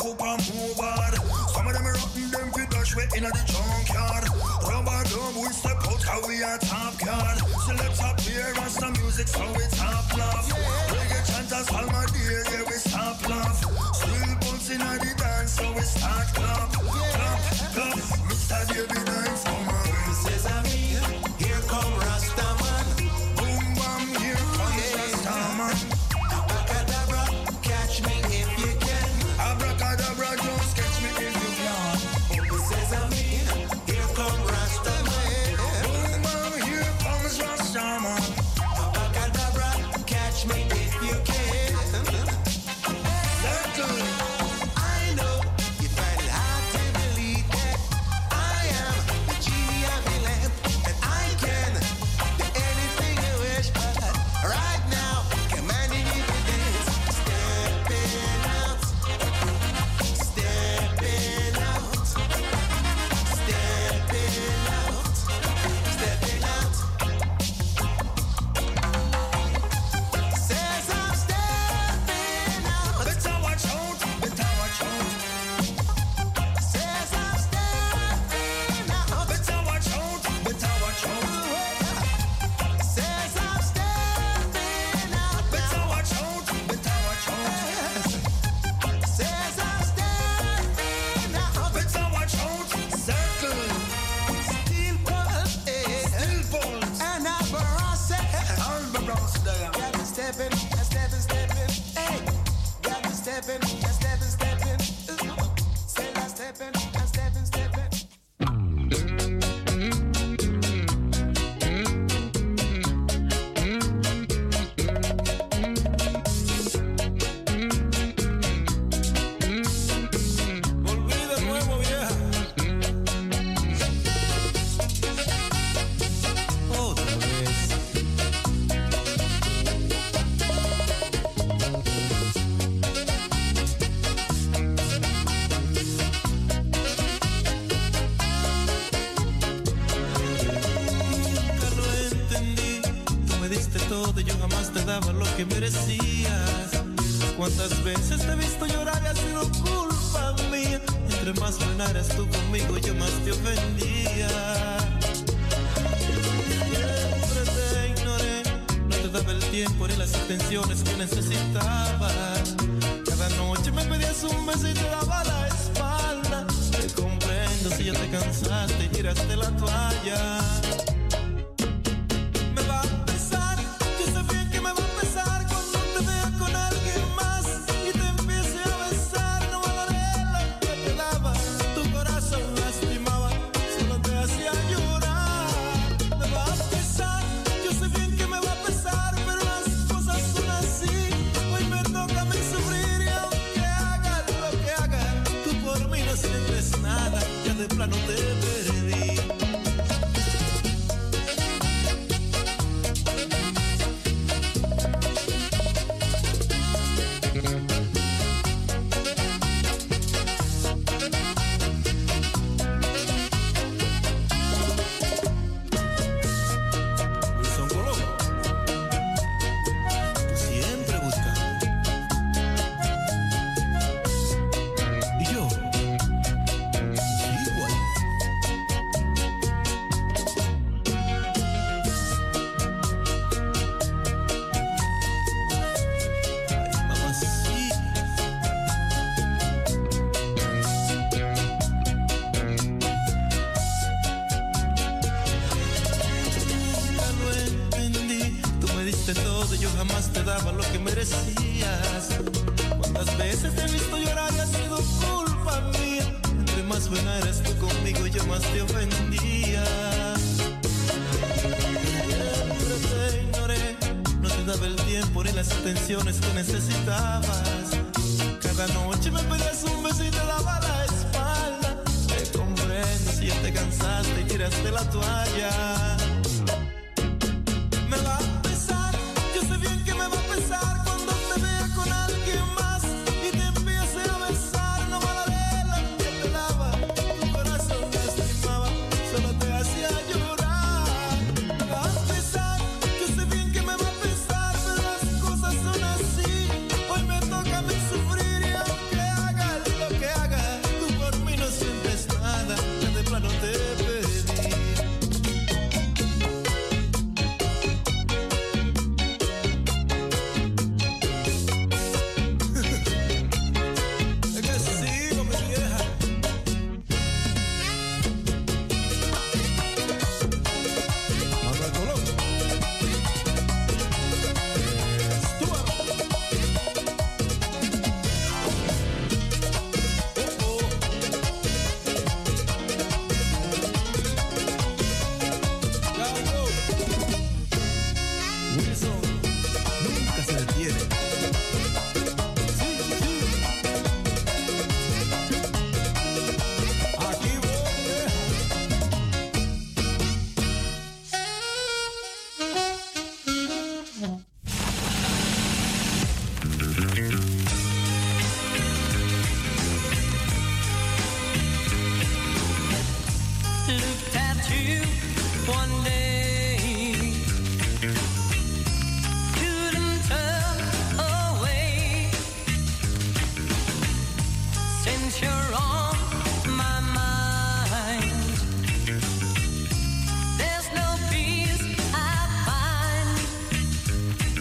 up and move hard. Some of them rotten them fi dash way inna the junkyard. Rubber dub we step out 'cause we are top guard. Select up here and some music so we top laugh. Reggae chanters all my dear, yeah we stop laugh. Still bouncing at the dance so we start clap. Clap, clap, Mr. David Dance come on. Sesame, here come Rastaman. Boom bam, here comes Rastaman. Abracadabra, catch me if you can. Abracadabra, just catch me if you can. Sesame, here come Rastaman. Boom bam, here comes Rastaman. Abracadabra, catch me if you can. Settle. I know you find it hard to believe that I am the genie of your lamp, and I can do anything you wish. But right now, commanding you to dance, stepping out, stepping out, stepping out, stepping out. Says I'm stepping out. Better watch out, better watch out. Says I'm stepping out. Better watch out, better watch out. Says I'm stepping out. Better watch out, better watch out. Says I'm stepping out. Better watch out. Circle, Steel pulse, still pulse. and I barrage. All the bros there. Got me stepping, stepping, hey. Got me stepping, stepping. Say I'm stepping, stepping. Volví de nuevo, vieja. Otra vez. Nunca lo entendí. Tú me diste todo y yo jamás te daba lo que merecías. Cuántas veces te he visto llorar y ha sido culpa mía. Entre más buena eras tú conmigo, yo más te ofendía. Siempre te ignoré, no te daba el tiempo ni las atenciones que necesitabas. Cada noche me pedías un beso y te daba la espalda. Te comprendo si ya te cansaste y tiraste la toalla. Me va a pesar, yo sé bien que me va a pesar cuando te vea con alguien más y te empiece a besar. No valoré lo que te daba, tu corazón lastimaba, solo te hacía llorar. Me va a pesar, yo sé bien que me va a pesar, pero las cosas son así. Hoy me toca a mí sufrir y aunque haga lo que haga, tú por mí no sientes nada, ya de plano te perdí. Wilson Colón, tú siempre buscando. Y yo, igual. Ay, mamacita. Nunca lo entendí. Tú me diste todo y yo jamás te daba lo que merecías. Cuántas veces te he visto llorar y ha sido culpa mía. Entre más buena eras tú conmigo, yo más te ofendía. Siempre te ignoré, no te daba el tiempo ni las atenciones que necesitabas. Cada noche me pedías un beso y te daba la espalda. Te comprendo si ya te cansaste y tiraste la toalla. Me va a pesar, yo sé bien que me va a pesar cuando te vea con alguien más y te empiece a besar. No valoré lo que te daba, tu corazón lastimaba, solo te hacía llorar. Me va a pesar, yo sé bien que me va a pesar, pero las cosas son así. Hoy me toca a mí sufrir y aunque haga lo que Wilson nunca se detiene. Aquí looked at you one day, couldn't turn away, since you're on my mind, there's no peace I find,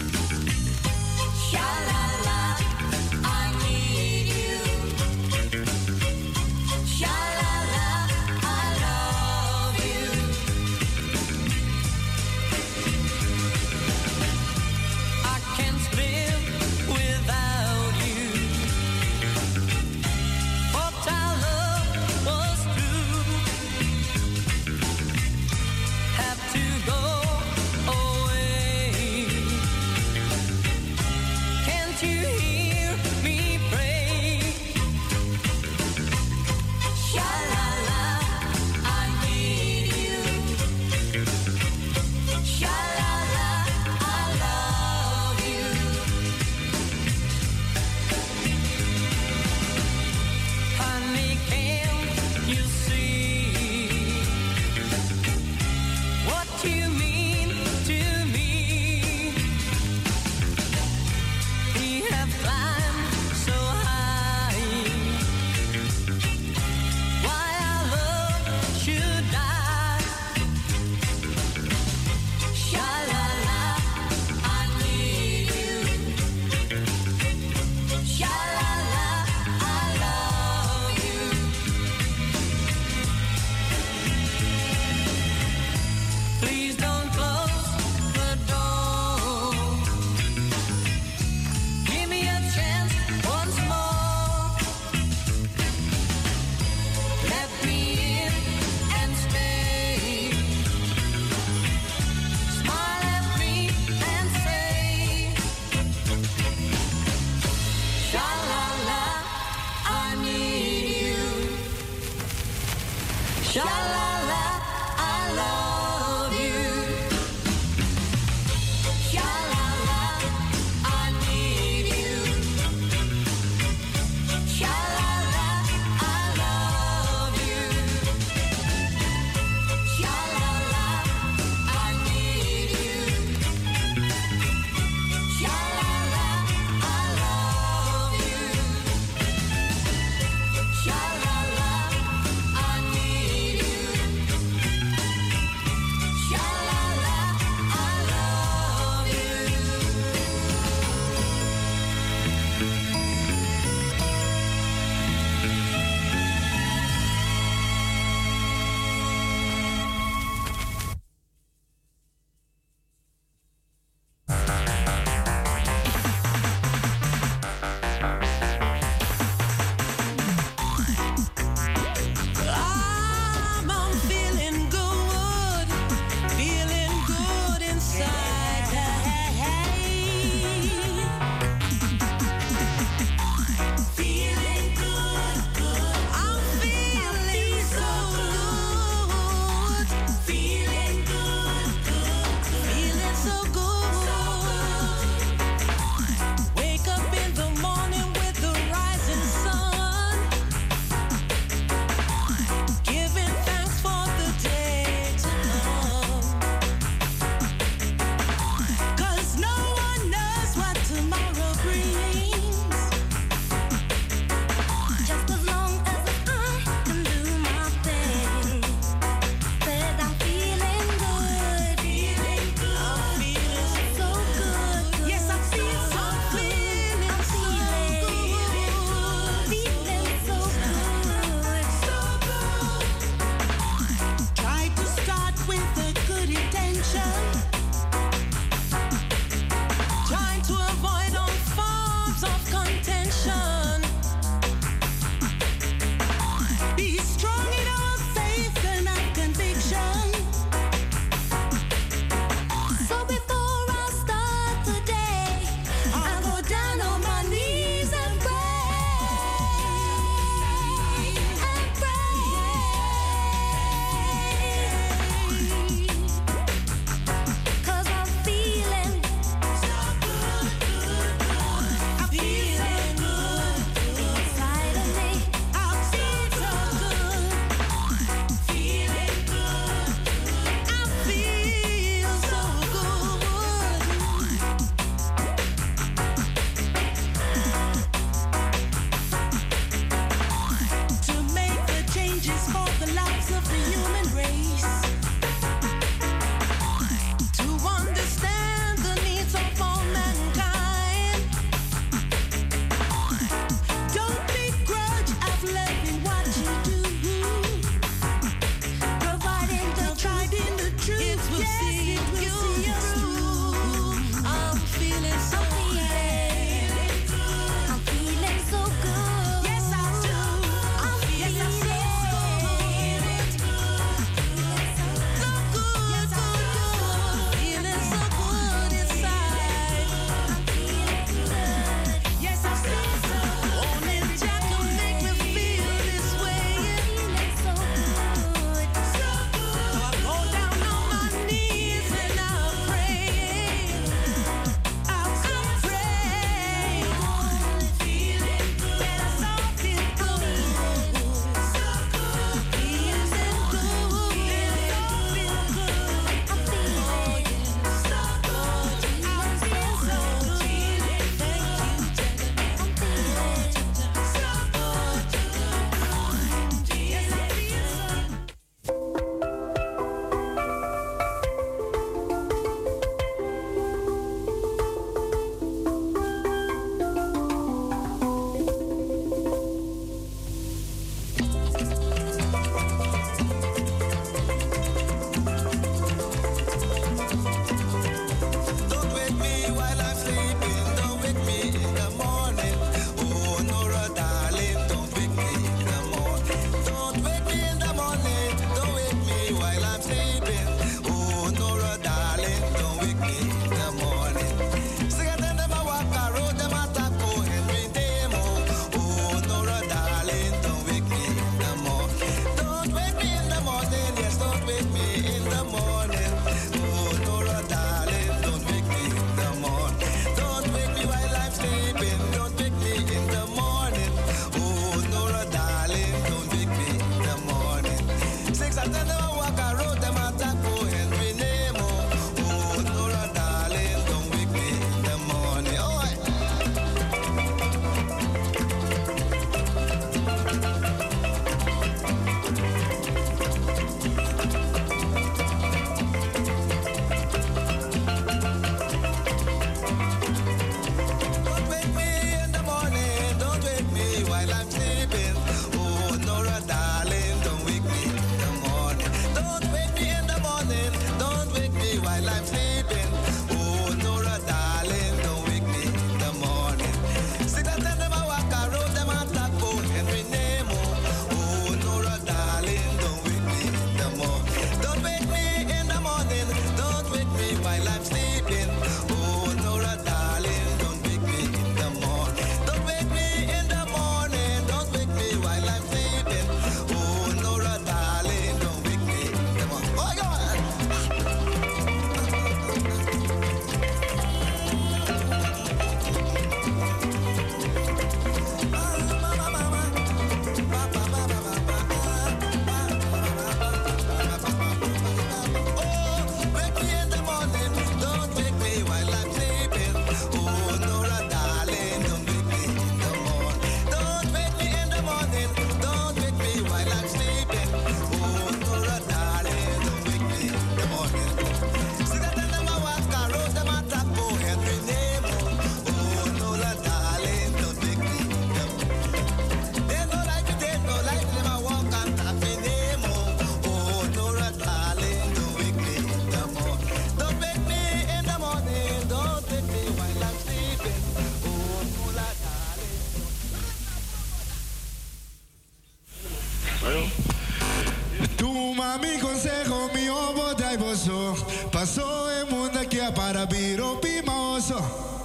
oso.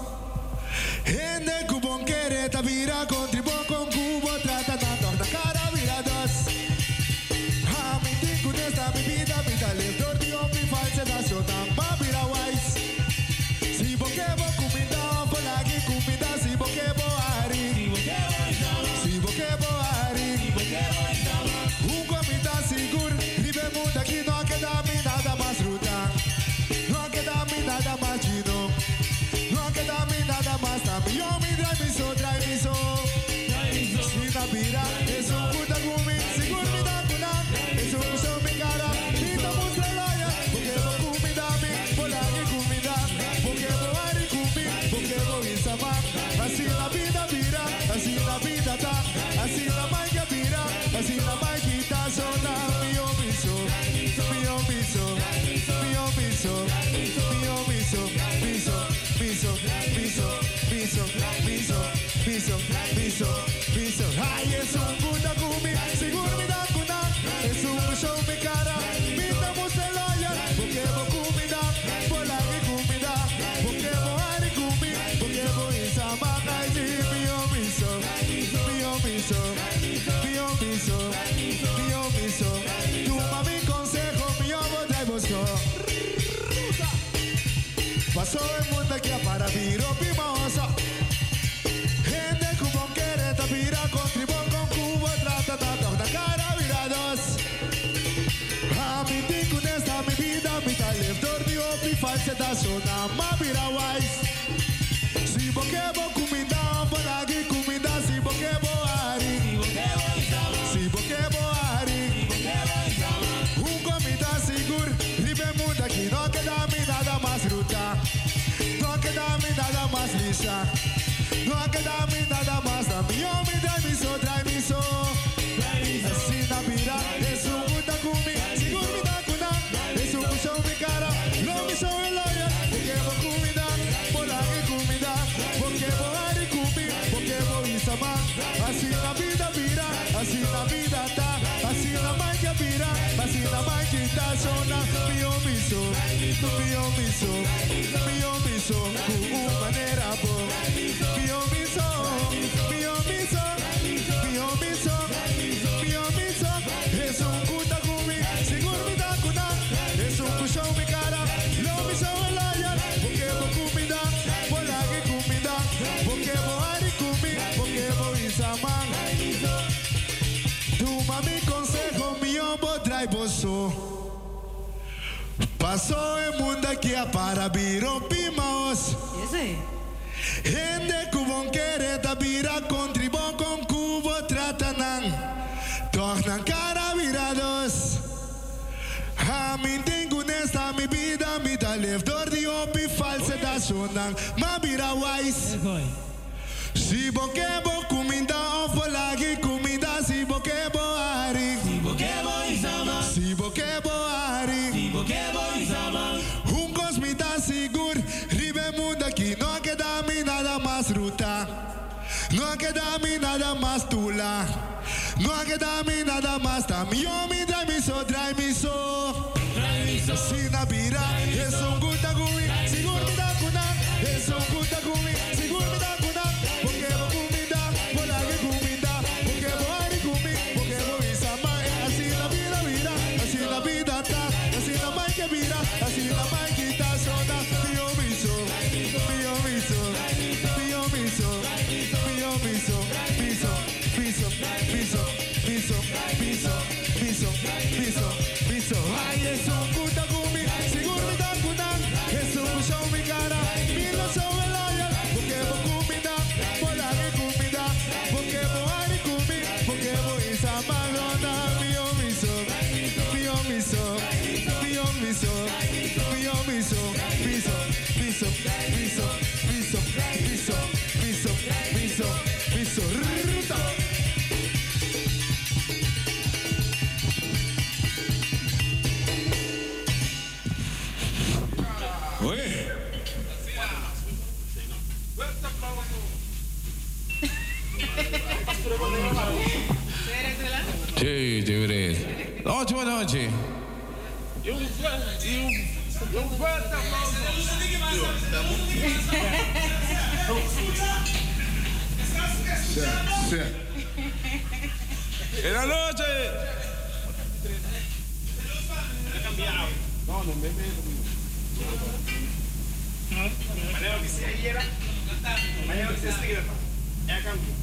Ende cubon quere vira contribo con cubo trata tanto da cara vira dos. A mi tico nesta mi vida mi talento di mi false da sota ma vira wise. Si bokebo comida polagi comida si bokebo ari. Si bokebo ari. Un comida seguro vive mundo aquí no queda mi nada más ruta. No queda mi nada más chino. No queda mi nada más también. Yo mi drive me so, drive me so. Si la vida es un puta gumi, seguro mi da cuna. Es un puso mi cara, mi tamos la loya. Porque no comida mi, pola que comida. Porque no hay cumi, porque no isa man. Así la vida vira, así la vida ta. Así la magia vira, así la magia sona. Mio miso, mio miso, mio miso, mio miso, miso, miso, miso, miso, miso, miso, miso, miso. Ay, es un puta gumi, seguro mi da cuna. Es un show mi cara, mi damos el loya. Porque no comida, por la que comida. Porque no hay gumi, porque no isa man. Ay, mio miso, mio miso, mio miso, mio miso. Tu mami consejo, mio bodai bosco. Pasó el mundo aquí para viro pimosa. Gente cubon quiere tapira con tribón con cubo trata tanto da cara vira dos. A mi tico nesta mi vida mi talento di opi false da zona ma vira wise. Si bokebo comida polagi comida si bokebo ari. Si bokebo ari. Un comida seguro vive mundo aquí no queda mi nada más ruta. No queda mi nada más lisa. No queda mi nada más también. Yo mi drive me so, drive me so. Así la vida es un puta gumi. Seguro mi da cuna. Es un show mi cara. No me show el loya. Porque no comida. Por la que comida. Porque no hay cumi. Porque no isa man. Así la vida vira. Así la vida ta. Así la magia vira. Así la magia ta sona. Mio miso. Mio miso. Mio miso. Manera bo. Mio miso. Mio miso. Mio miso. Mio miso. Es un puta gumi. Seguro mi da cuna. Es un pushón mi cara. Lo miso el loya. Porque no comida. Por la que comida. Porque no hay cumi. Porque no isa man. Tu mami consejo mío bodrai boso. Pasó el mundo aquí para viro pimaos. Gente cubon quiere tapira con tribón con cubo tratanan. Tornan cara virados. A mi tengo nesta mi vida mi talento di opi false da sonan. Ma vira wise. Si bokebo comida ofalagi comida si bokebo ari. Si bokebo isama. Si bokebo ari. Si bokebo isama. Un cosmita seguro ribe mundo aquí no queda mi nada más ruta. No queda mi nada más tula. No queda mi nada más también. Yo mi drive me so, drive me so. Si la vida es un guta gumi. Seguro mi da cuna. Es un guta gumi. Seguro mi da cuna. Porque no comida. Por la que comida. Porque no hay gumi. Porque no isa man. Así la vida vira. Así la vida ta. Así la magia vira. Así la magia ta sona. Mio miso. Mio miso. Mio miso. Mio miso. Miso. Miso. Miso. Miso. Miso. Miso. Miso. Miso. Ay, es un puta gumi. Seguro mi da cuna. Es un show mi cara. Mi no show el loya. Porque no comida. Por la que comida. Porque no hay cumi. Porque no isa malona. Mio miso. Mio miso. Mio miso. Mio miso. Miso. Miso. Miso. Miso. Miso. Miso. Miso. Miso. Ruta. Sí, chévere. Noche, buenas noches. Y un fuerte aplauso. Sí. En la noche. No, no me Mañana dice ayer. Mañana dice seguida. Ya cambio.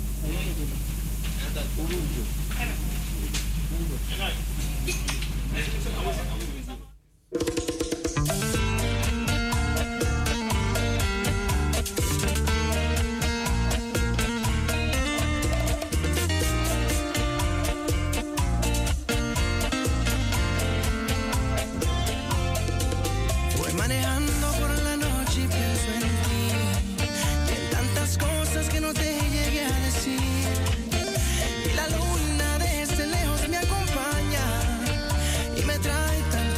Voy manejando por la noche y pienso en ti, y en tantas cosas que no te llegué a decir. Y la luna desde lejos me acompaña y me trae tanto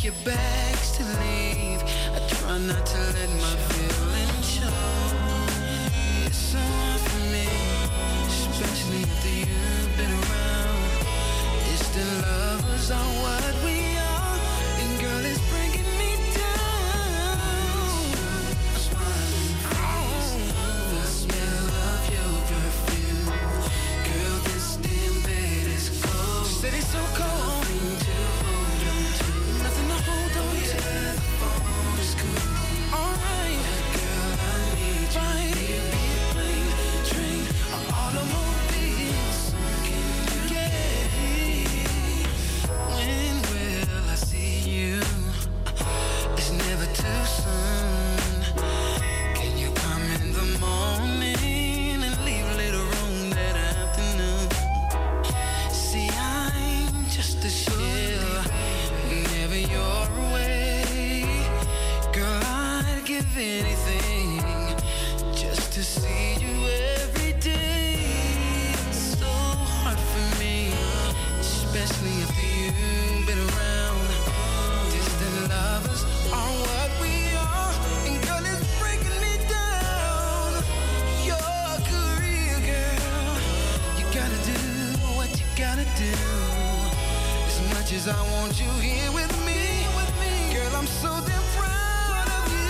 your bags to leave. I try not to let my feelings show. It's so hard for me, especially after you've been around. Distant lovers are what we are, and girl, it's bringing me down. Smiling face, the smell of your perfume. Girl, this damn bed is cold. Said it's so cold. Nothing to hold on to. The phone is cool. Alright, girl, I need you. Right. Be a plane, train, or automobile. Can you get here? When will I see you? It's never too soon. Can you come in the morning and leave later on that afternoon? See, I'm just a shell whenever you're away. Girl, I'd give anything just to see you every day. It's so hard for me, especially after you've been around. Distant lovers are what we are, and girl, it's breaking me down. Your career, girl, you gotta do what you gotta do. As much as I want you here with me, girl, I'm so damn proud of you.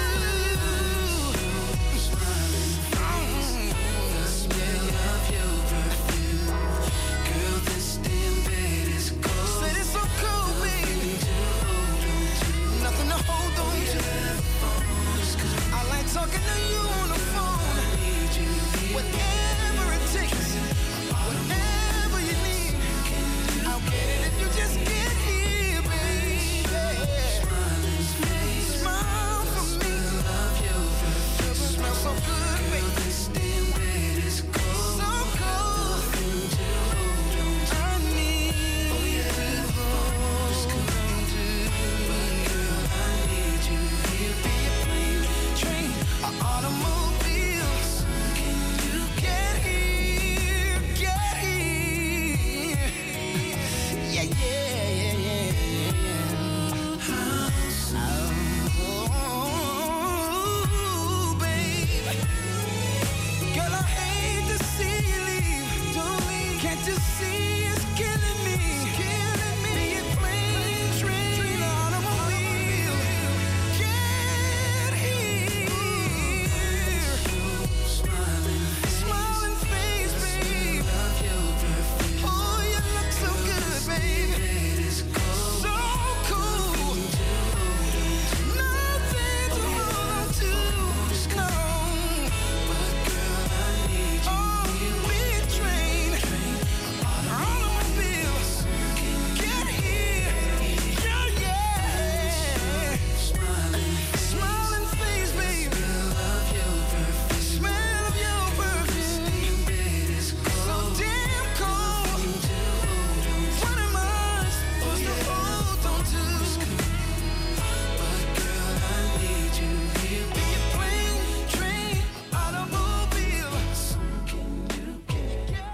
Smiling face, the smell of your perfume. Girl, this damn bed is cold. Said it's so cold, baby. Nothing to hold on to. I like talking to you on the phone. Whatever it takes, whatever you need, I'll get it if you just get here, baby. Smile for me. You smell so good, baby. So cold. I need you to hold on to. Girl, I need you here. Be a plane, train, or automobile. Can you get here? Get here. Yeah, yeah, yeah, yeah, yeah. Oh, babe. Girl, I hate to see you leave. Don't leave. Can't you see it's killing me? Be a plane, train, automobile. Get here. Smiling face, babe. Oh, you look so good, babe. So cool. Nothing to hold on to. No. But girl, I need you. Oh, be a train, automobile. Get here. Yeah, yeah. Smiling face, babe. Smell of your perfume. So damn cold. What am I supposed to hold on to? But girl, I need you here. Be a plane, train, automobile. Can you get here?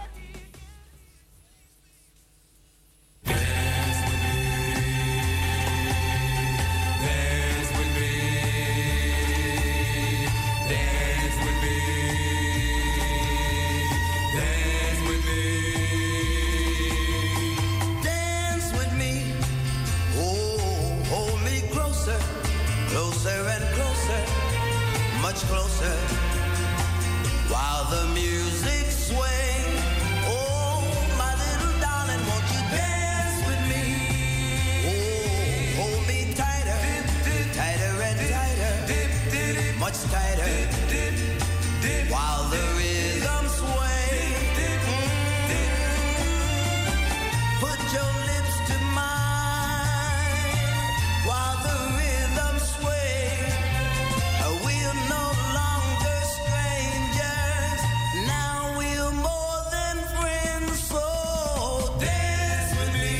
Dance with me, oh, hold me closer, closer and closer, much closer, while the music swings. Oh, my little darling, won't you dance with me? Oh, hold me tighter, tighter and tighter, much tighter, while the rhythm sways. Put your lips to mine while the rhythm sways. We're no longer strangers. Now we're more than friends. So dance with me.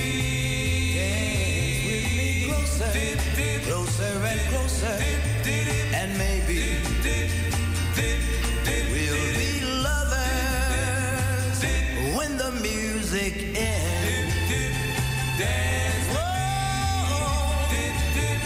Dance with me closer, closer and closer. And maybe we'll be lovers when the music ends. Dance, whoa,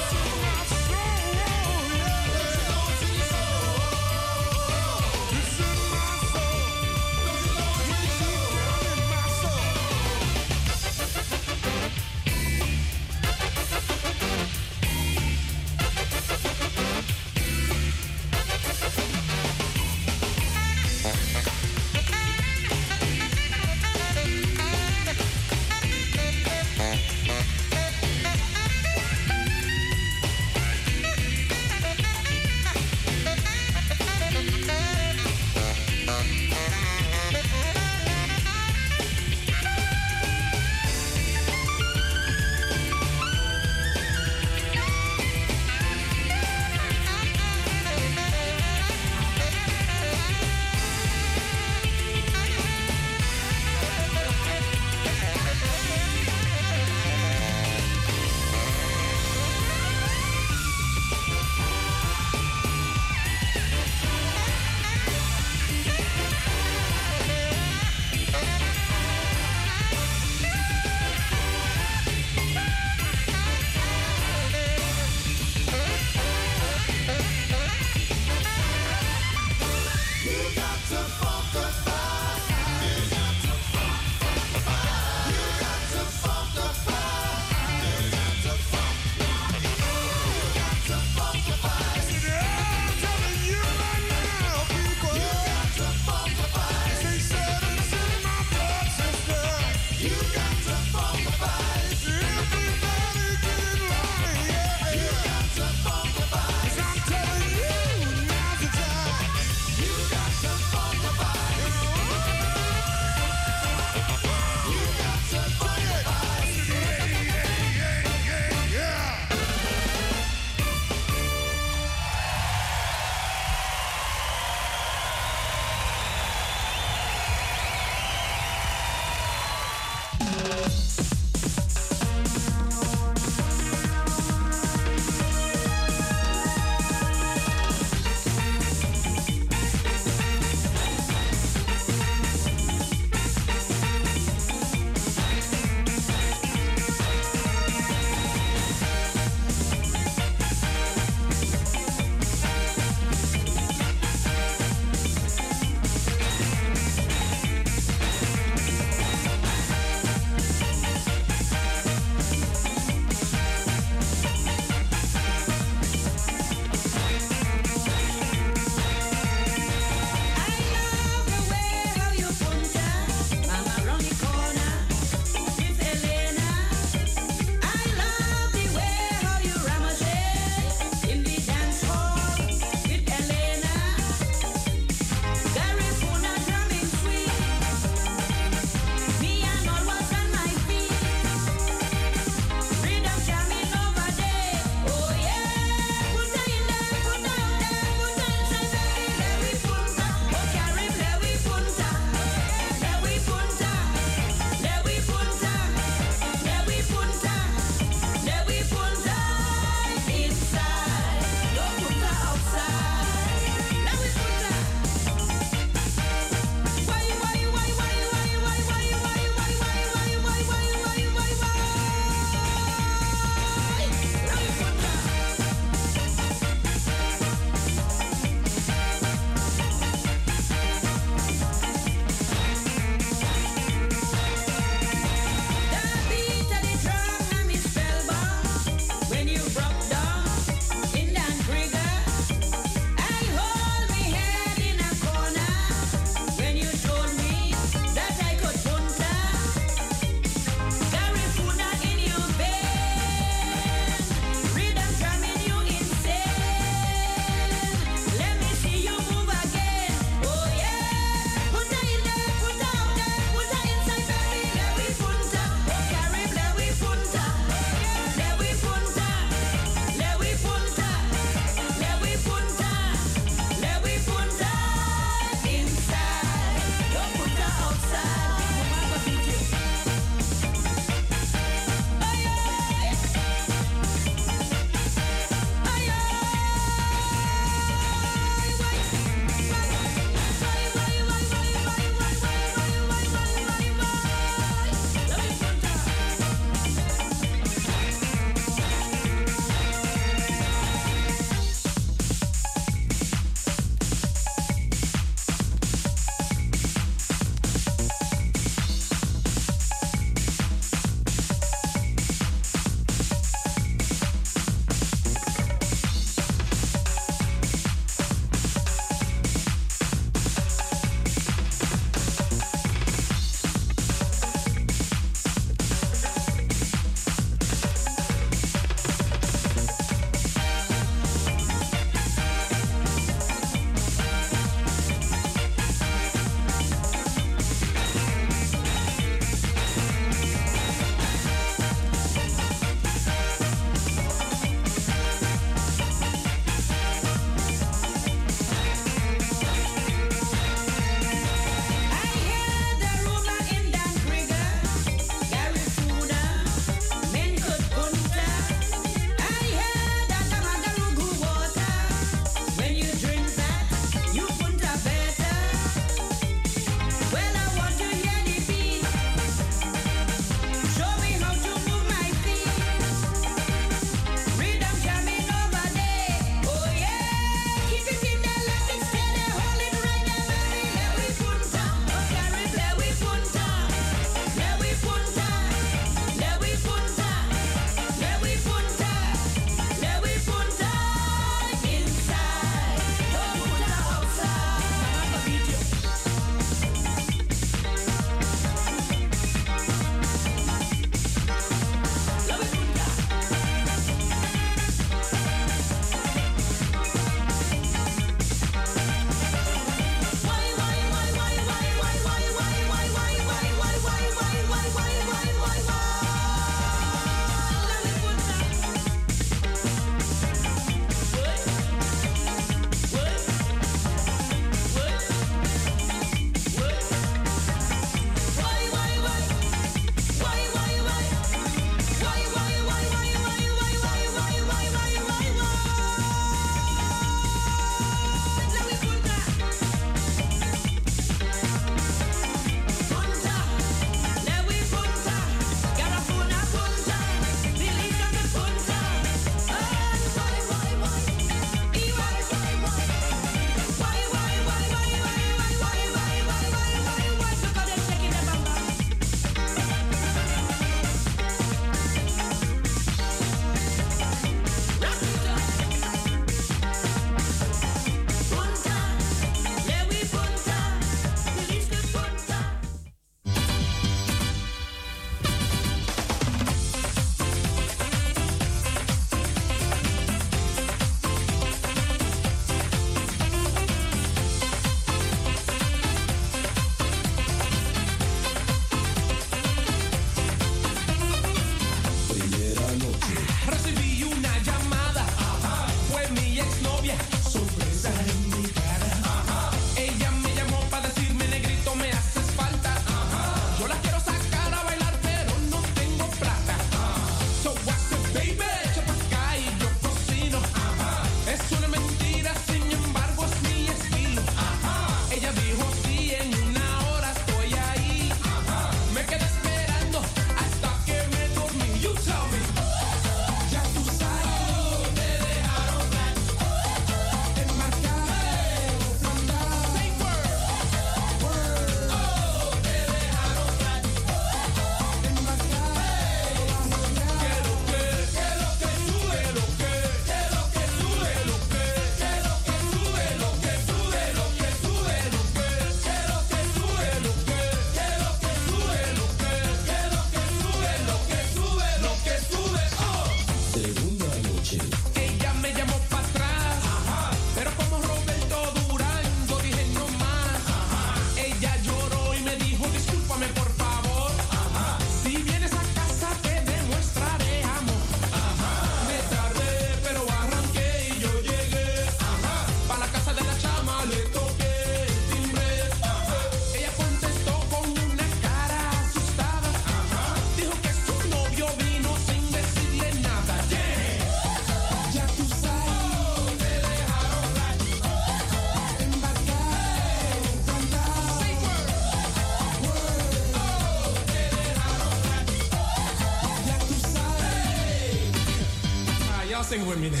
y'all sing with me then.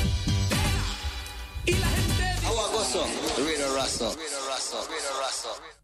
Rita Russell.